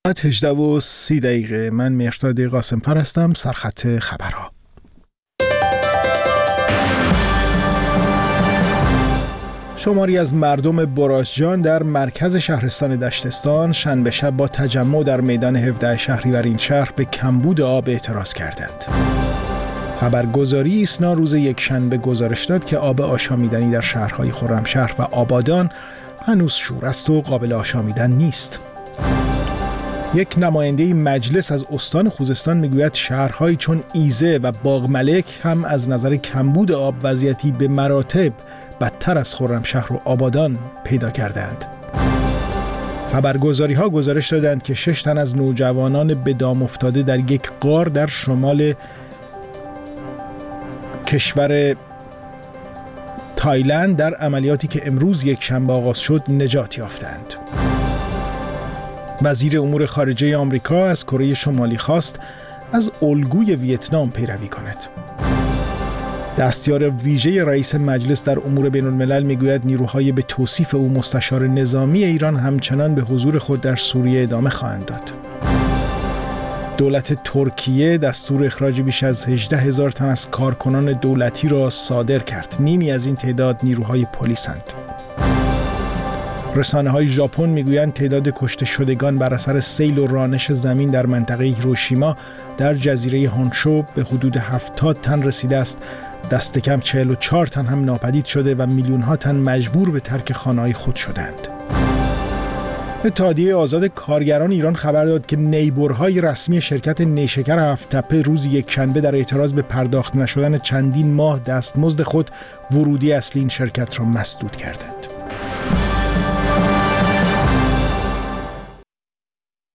18:30 من مهرداد قاسم‌فر هستم. سرخط خبرها. شماری از مردم برازجان در مرکز شهرستان دشتستان شنبه شب با تجمع در میدان 17 شهریور این شهر به کمبود آب اعتراض کردند. خبرگزاری ایسنا روز یکشنبه گزارش داد که آب آشامیدنی در شهرهای خرمشهر و آبادان هنوز شور است و قابل آشامیدن نیست. یک نماینده مجلس از استان خوزستان میگوید شهرهایی چون ایزه و باغملک هم از نظر کمبود آب وضعیتی به مراتب بدتر از خرمشهر و آبادان پیدا کردند. خبرگزاری‌ها گزارش دادند که 6 تن از نوجوانان به دام افتاده در یک غار در شمال کشور تایلند در عملیاتی که امروز یکشنبه آغاز شد نجات یافتند. وزیر امور خارجه آمریکا از کره شمالی خواست از الگوی ویتنام پیروی کند. دستیار ویژه رئیس مجلس در امور بین الملل میگوید نیروهای به توصیف او مستشار نظامی ایران همچنان به حضور خود در سوریه ادامه خواهند داد. دولت ترکیه دستور اخراج بیش از 18,000 تن از کارکنان دولتی را صادر کرد. نیمی از این تعداد نیروهای پلیسند. رسانه‌های ژاپن میگویند تعداد کشته شدگان بر اثر سیل و رانش زمین در منطقه هیروشیما در جزیره هونشو به حدود 70 تن رسیده است. دست کم 44 تن هم ناپدید شده و میلیون‌ها تن مجبور به ترک خانه‌های خود شدند. اتحادیه آزاد کارگران ایران خبر داد که نیبرهای رسمی شرکت نیشکر هفت‌تپه روز یکشنبه در اعتراض به پرداخت نشدن چندین ماه دستمزد خود ورودی اصلی این شرکت را مسدود کردند.